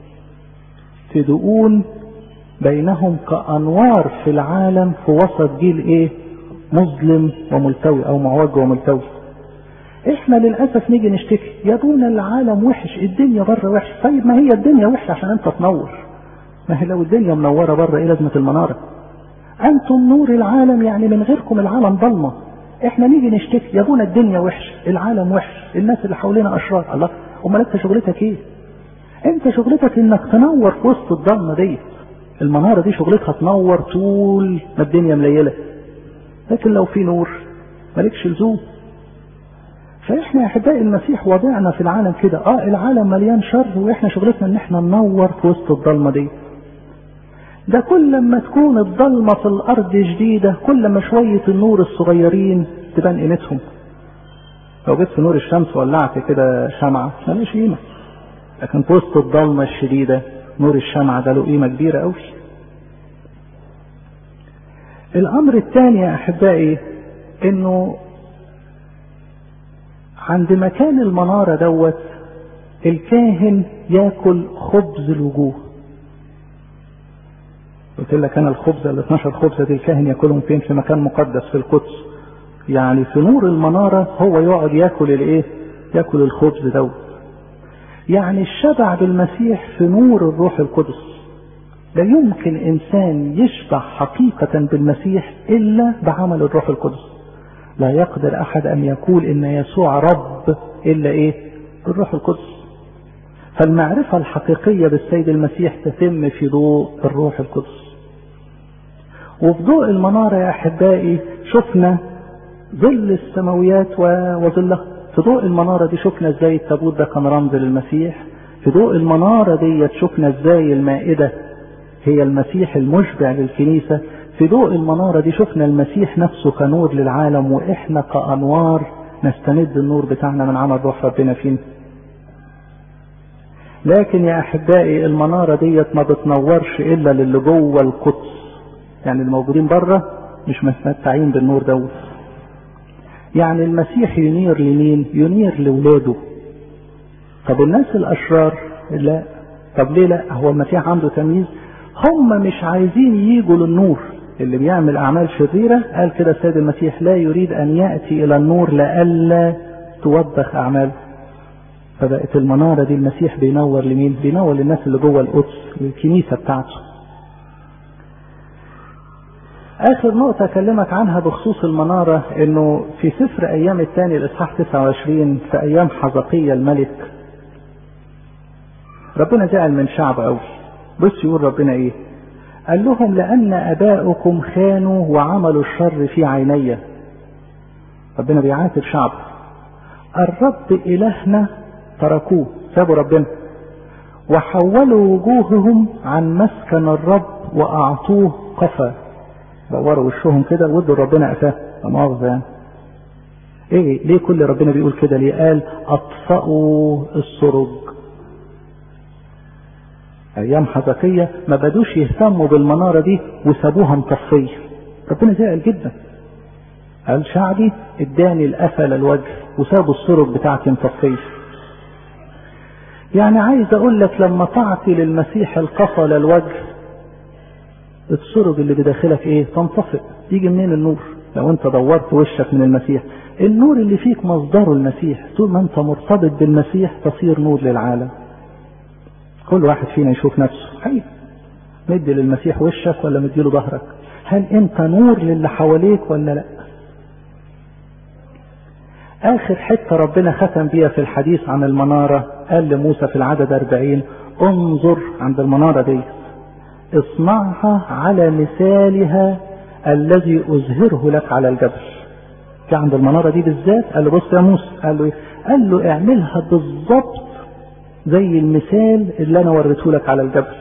تدقون بينهم كانوار في العالم في وسط جيل ايه؟ مظلم وملتوي او معوج وملتوي. احنا للاسف نيجي نشتكي يا ابونا العالم وحش، الدنيا بره وحش. طيب ما هي الدنيا وحشه عشان انت تنور. ما هي لو الدنيا منوره بره ايه لازمه المناره؟ انتم نور العالم، يعني من غيركم العالم ضلمه. احنا نيجي نشتكي يا ابونا الدنيا وحش، العالم وحش، الناس اللي حوالينا اشرار. الله، امال انت شغلتك ايه؟ انت شغلتك انك تنور في وسط الضلمه دي. المناره دي شغلتها تنور طول ما الدنيا مليله، لكن لو في نور مالكش لزوم. فاحنا يا احبائي المسيح وضعنا في العالم كده، العالم مليان شر واحنا شغلتنا ان احنا ننور في وسط الضلمه دي. ده كل ما تكون الضلمة في الأرض جديدة كل ما شوية النور الصغيرين تبان قيمتهم. لو جيت في نور الشمس ولعت كده شمعة ماليش قيمة، لكن في وسط الضلمة الشديدة نور الشمعة ده له قيمة كبيرة أوي. الأمر الثاني يا أحبائي إنه عند مكان المنارة دوت الكاهن ياكل خبز الوجوه. قلت لك انا الخبزه ال 12 خبزه دي الكاهن ياكلهم فين؟ في مكان مقدس في القدس. يعني في نور المناره هو يقعد ياكل الايه؟ ياكل الخبز دوت. يعني الشبع بالمسيح في نور الروح القدس. لا يمكن انسان يشبع حقيقه بالمسيح الا بعمل الروح القدس. لا يقدر احد ان يقول ان يسوع رب الا ايه؟ الروح القدس. فالمعرفه الحقيقيه بالسيد المسيح تتم في ضوء الروح القدس. وفي ضوء المنارة يا أحبائي شفنا ظل السماويات وظلها. في ضوء المنارة دي شفنا ازاي التابوت ده كان رمز للمسيح. في ضوء المنارة دي شفنا ازاي المائدة هي المسيح المشبع للكنيسة. في ضوء المنارة دي شفنا المسيح نفسه كنور للعالم، وإحنا كأنوار نستمد النور بتاعنا من عمل روح ربنا فينا. لكن يا أحبائي المنارة دي ما بتنورش إلا للي جوه القدس، يعني الموجودين بره مش متمتعين بالنور دوت. يعني المسيح ينير لمين؟ ينير لولاده. طب الناس الاشرار لا. طب ليه لا؟ هو المسيح عنده تمييز؟ هم مش عايزين ييجوا للنور. اللي بيعمل اعمال شريره قال كده السيد المسيح لا يريد ان ياتي الى النور لئلا توبخ اعماله. فبقت المناره دي المسيح بينور لمين؟ بينور للناس اللي جوه القدس، للكنيسه بتاعته. اخر نقطة اكلمك عنها بخصوص المنارة انه في سفر ايام الثاني الاصحاح 29 في ايام حزقية الملك ربنا زعل من شعبه قوي. بص يقول ربنا ايه؟ قال لهم لان اباؤكم خانوا وعملوا الشر في عيني. ربنا بيعاتب شعبه. الرب الهنا تركوه، سابوا ربنا وحولوا وجوههم عن مسكن الرب واعطوه قفا. دوروا وشهم كده وادوا ربنا قفاه. لا مؤاخذة يعني. ايه ليه كل ربنا بيقول كده؟ ليه؟ قال اطفأوا السرج. ايام حزقية ما بدوش يهتموا بالمنارة دي وسابوها مطفية. ربنا زعل جدا. قال شعبي اداني القفل الوجه وسابوا السرج بتاعتي مطفيه. يعني عايز اقول لك لما تعطي للمسيح القفل الوجه السرج اللي بداخلك ايه؟ تنطفئ. يجي منين النور؟ لو انت دورت وشك من المسيح، النور اللي فيك مصدره المسيح. طول ما انت مرتبط بالمسيح تصير نور للعالم. كل واحد فينا يشوف نفسه، حقيقي مدي للمسيح وشك ولا مدي له ظهرك؟ هل انت نور للي حواليك ولا لا؟ اخر حتة ربنا ختم بيها في الحديث عن المنارة، قال لموسى في العدد 40 انظر عند المنارة دي اصنعها على مثالها الذي أظهره لك على الجبل. في عند المنارة دي بالذات قال له بص يا موسى، قال له ايه؟ قال له اعملها بالظبط زي المثال اللي انا وريته لك على الجبل.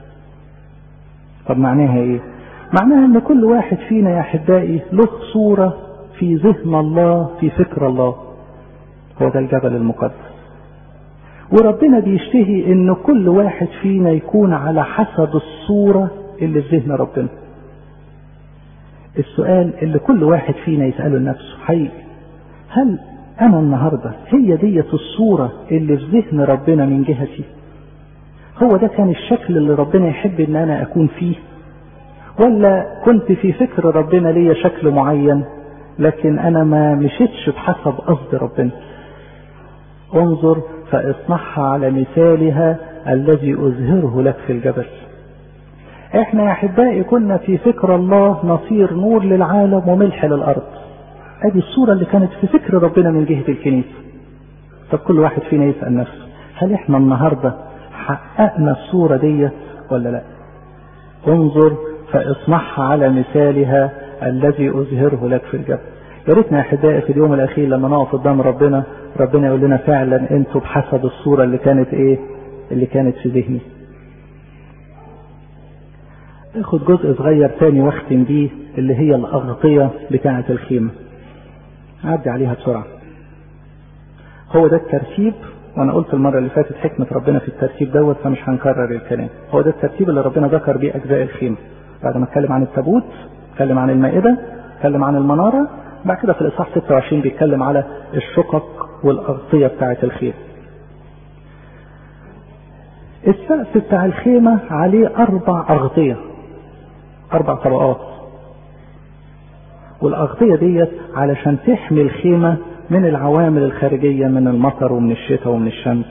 طب معناها ايه؟ معناها ان كل واحد فينا يا احبائي له صورة في ذهن الله، في فكر الله. هو ده الجبل المقدس. وربنا بيشتهي ان كل واحد فينا يكون على حسب الصورة اللي في ذهن ربنا. السؤال اللي كل واحد فينا يسأله لنفسه حقيقي، هل انا النهاردة هي ديت الصورة اللي في ذهن ربنا من جهتي؟ هو ده كان الشكل اللي ربنا يحب ان انا اكون فيه؟ ولا كنت في فكر ربنا ليا شكل معين لكن انا ما مشيتش بحسب قصد ربنا؟ انظر فاصنعها على مثالها الذي أظهره لك في الجبل. احنا يا احبائي كنا في فكر الله نصير نور للعالم وملح للارض. ادي الصورة اللي كانت في فكر ربنا من جهة الكنيسة. طب كل واحد فينا يسأل نفسه، هل احنا النهاردة حققنا الصورة ديت ولا لا؟ انظر فاصنعها على مثالها الذي أظهره لك في الجبل. يا ريتنا يا احبائي في اليوم الاخير لما نقف قدام ربنا يقول لنا فعلا انتوا بحسب الصورة اللي كانت ايه؟ اللي كانت في ذهني. اخد جزء صغير تاني واختم بيه، اللي هي الاغطية بتاعة الخيمة. اعدي عليها بسرعة. هو ده الترتيب، وانا قلت المرة اللي فاتت حكمة ربنا في الترتيب دوت، فمش هنكرر الكلام. هو ده الترتيب اللي ربنا ذكر بيه اجزاء الخيمة. بعد ما اتكلم عن التابوت، اتكلم عن المائدة، اتكلم عن المنارة، بعد كده في الاصحاح 26 بيتكلم على الشقق والاغطية بتاعة الخيمة. السقف بتاع الخيمة عليه 4 أغطية، 4 طبقات. والأغطية ديت علشان تحمي الخيمة من العوامل الخارجية، من المطر ومن الشتاء ومن الشمس.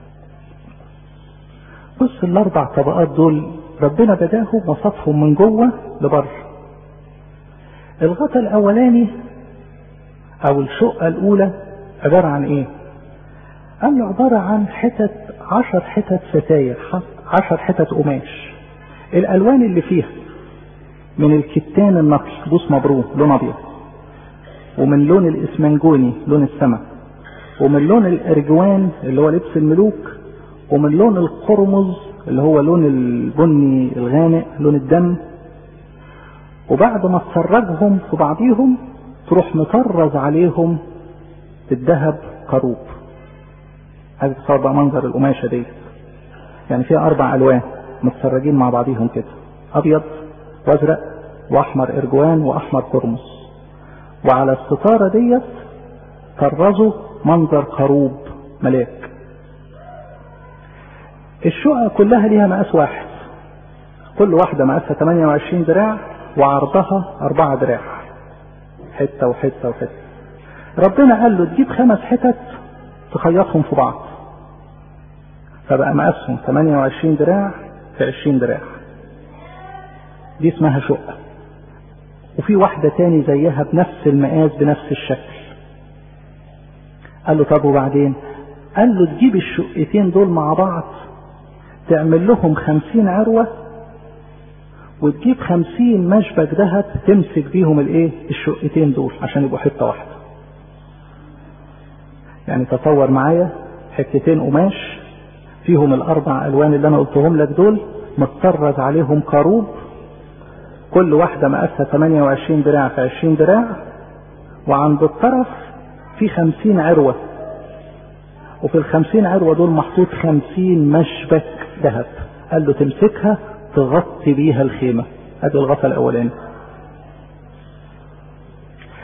بص ال4 طبقات دول ربنا بداهم وصفهم من جوه لبره. الغطاء الأولاني أو الشقة الأولى عبارة عن إيه؟ قال له عبارة عن 10 حتت ستاير، 10 حتت قماش. الألوان اللي فيها من الكتان النقي بوس مبروم لون أبيض، ومن لون الإسمنجوني لون السماء، ومن لون الأرجوان اللي هو لبس الملوك، ومن لون القرمز اللي هو لون البني الغامق لون الدم. وبعد ما تسرجهم في بعضيهم تروح مطرز عليهم الذهب قروب. عايز تصور بقى منظر القماشة دي، يعني فيها 4 ألوان متسرجين مع بعضيهم كده، أبيض وأزرق وأحمر إرجوان وأحمر قرمز. وعلى الستارة ديت طرزوا منظر قروب ملاك. الشقة كلها ليها مقاس واحد، كل واحدة مقاسها 28 دراع وعرضها 4 دراع، حتة وحتة وحتة. ربنا قال له تجيب 5 حتت تخيطهم في بعض، فبقى مقاسهم 28 دراع في 20 دراع. دي اسمها شقة. وفي واحدة تاني زيها بنفس المقاس بنفس الشكل. قال له طب وبعدين؟ قال له تجيب الشقتين دول مع بعض تعمل لهم 50 عروة، وتجيب 50 مشبك ذهب تمسك بيهم الايه؟ الشقتين دول عشان يبقوا حتة واحدة. يعني تصور معايا حتتين قماش فيهم ال4 ألوان اللي انا قلتهم لك دول، متطرز عليهم قاروب، كل واحدة مقاسها 28 دراع في 20 دراع، وعند الطرف في 50 عروة، وفي ال50 عروة دول محطوط 50 مشبك ذهب. قال له تمسكها تغطي بيها الخيمة. ادي الغطاء الاولاني.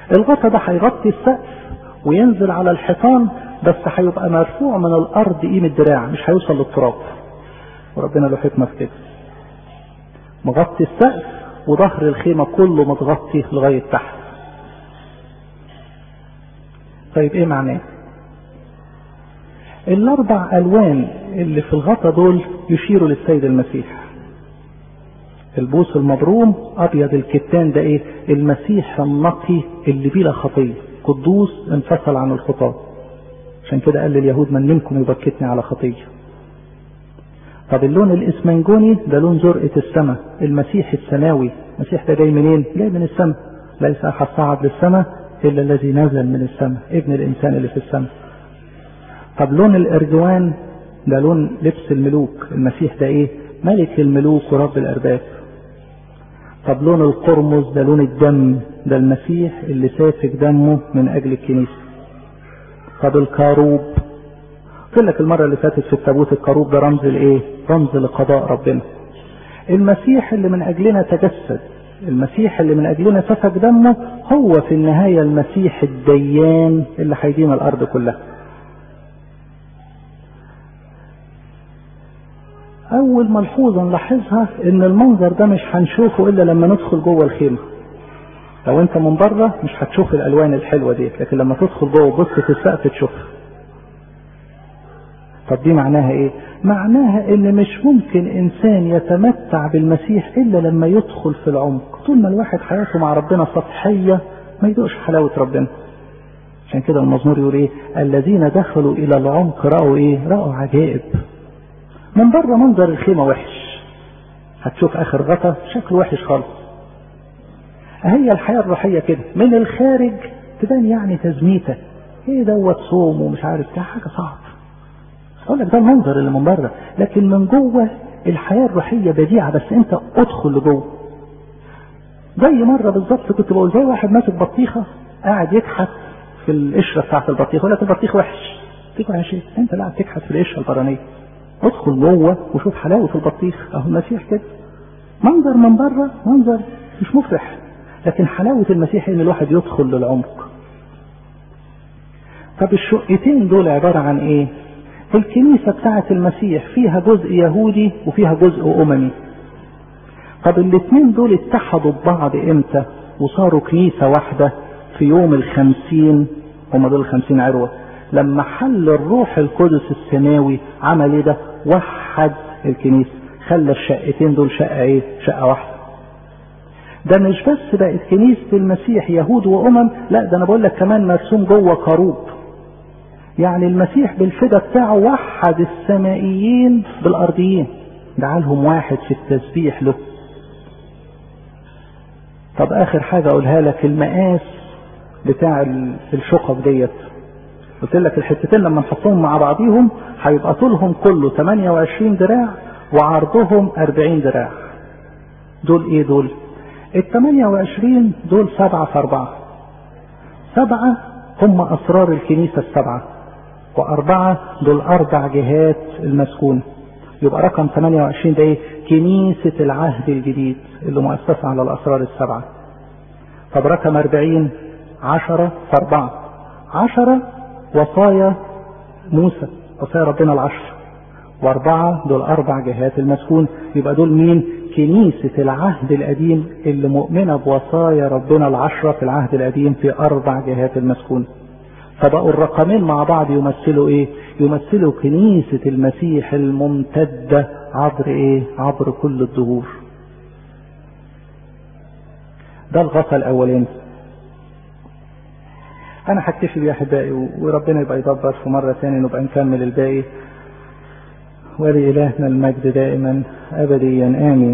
الغطا ده هيغطي السقف وينزل على الحيطان، بس هيبقى مرفوع من الارض قيمة دراع، مش هيوصل للتراب. وربنا له حكمة في كده، مغطي السقف وظهر الخيمة كله متغطي لغاية تحت. طيب ايه معناه؟ الاربع الوان اللي في الغطا دول يشيروا للسيد المسيح. البوس المبروم ابيض الكتان ده ايه؟ المسيح النقي اللي بلا خطيه، قدوس انفصل عن الخطاه، عشان كده قال لليهود من منكم يبكتني على خطيه. طب اللون الاسمنجوني ده لون جرأة السماء، المسيح السماوي. المسيح ده جاي منين؟ جاي من السماء، ليس احد صعد للسماء الا الذي نزل من السماء، ابن الانسان اللي في السماء. طب لون الارجوان ده لون لبس الملوك، المسيح ده ايه؟ ملك الملوك ورب الارباب. طب لون القرمز ده لون الدم، ده المسيح اللي سافك دمه من اجل الكنيسة. طب الكاروب، قلت لك المرة اللي فاتت في التابوت الكاروب ده رمز الايه؟ رمز لقضاء ربنا. المسيح اللي من اجلنا تجسد، المسيح اللي من اجلنا سفك دمه، هو في النهاية المسيح الديان اللي هيدين الارض كلها. اول ملحوظة نلاحظها ان المنظر ده مش هنشوفه الا لما ندخل جوه الخيمة. لو انت من بره مش هتشوف الالوان الحلوة دي، لكن لما تدخل جوه بص في السقف تشوفها. طب دي معناها ايه؟ معناها ان مش ممكن انسان يتمتع بالمسيح الا لما يدخل في العمق. طول ما الواحد حياته مع ربنا سطحية ما يدوقش حلاوة ربنا. عشان كده المزمور يقول ايه؟ الذين دخلوا الى العمق رأوا ايه؟ رأوا عجائب. من بره منظر الخيمة وحش، هتشوف اخر غطا شكله وحش خالص. هي الحياة الروحية كده، من الخارج تبان يعني تزميتة، ايه دوت صوم ومش عارف ده حاجة صعب. اقول لك ده المنظر اللي من بره، لكن من جوه الحياة الروحية بديعة، بس انت ادخل لجوه. زي مرة بالظبط كنت بقول زي واحد ماسك بطيخة قاعد يكحت في القشرة بتاعت البطيخة، يقول لك البطيخ وحش. البطيخ وحش ايه؟ انت اللي قاعد تكحت في القشرة البرانية. ادخل جوه وشوف حلاوة البطيخ. اهو المسيح كده منظر من بره منظر مش مفرح، لكن حلاوة المسيح ان الواحد يدخل للعمق. طب الشقتين دول عبارة عن ايه؟ الكنيسة بتاعت المسيح فيها جزء يهودي وفيها جزء أممي. طب الاثنين دول اتحدوا ببعض امتى وصاروا كنيسة واحدة؟ في يوم 50، هم دول 50 عروة، لما حل الروح القدس السماوي. عمل ايه ده؟ وحد الكنيسة، خلى الشقتين دول شقة ايه؟ شقة واحدة. ده مش بس بقت كنيسة المسيح يهود وأمم، لا ده انا بقول لك كمان مرسوم جوه كروب. يعني المسيح بالفدا بتاعه وحد السمائيين بالارضيين، جعلهم واحد في التسبيح له. طب اخر حاجة اقولها لك، المقاس بتاع الشقق ديت. قلت لك الحتتين لما نحطهم مع بعضيهم هيبقى طولهم كله 28 دراع وعرضهم 40 دراع. دول ايه دول؟ ال 28 دول 7 في 4. 7 هم اسرار الكنيسة السبعة، و4 دول 4 جهات المسكونة. يبقى رقم 28 ده ايه؟ كنيسة العهد الجديد اللي مؤسسة على الاسرار السبعة. طب رقم 40 10 في 4، 10 وصايا موسى، وصايا ربنا ال10، و4 دول 4 جهات المسكون. يبقى دول مين؟ كنيسة العهد القديم اللي مؤمنة بوصايا ربنا ال10 في العهد القديم في 4 جهات المسكون. فبقوا الرقمين مع بعض يمثلوا ايه؟ يمثلوا كنيسة المسيح الممتدة عبر ايه؟ عبر كل الدهور. ده الغطاء الاولاني. انا هكتفي بيه احبائي، وربنا يبقى يدبر في مرة ثانية نبقى نكمل الباقي. ولإلهنا المجد دائما ابديا امين.